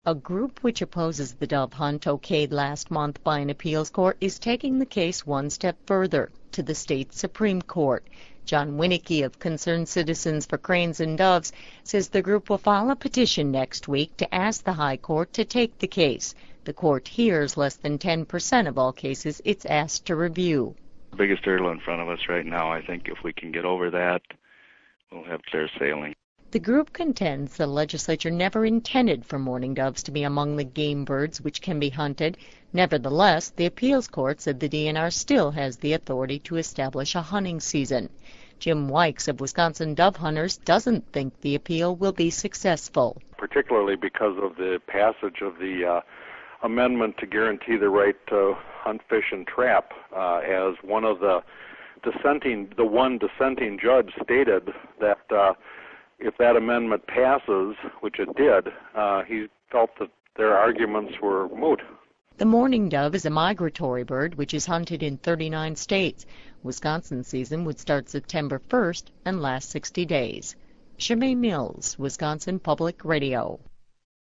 A group which opposes the dove hunt okayed last month by an appeals court is taking the case one step further, to the state Supreme Court. John Winicky of Concerned Citizens for Cranes and Doves says the group will file a petition next week to ask the High Court to take the case. The court hears less than 10% of all cases it's asked to review. The biggest hurdle in front of us right now, I think if we can get over that, we'll have clear sailing. The group contends the legislature never intended for mourning doves to be among the game birds which can be hunted. Nevertheless, the appeals court said the DNR still has the authority to establish a hunting season. Jim Wykes of Wisconsin Dove Hunters doesn't think the appeal will be successful. Particularly because of the passage of the amendment to guarantee the right to hunt, fish, and trap, as one of the one dissenting judge stated that if that amendment passes, which it did, he felt that their arguments were moot. The mourning dove is a migratory bird which is hunted in 39 states. Wisconsin season would start September 1st and last 60 days. Shemaine Mills, Wisconsin Public Radio.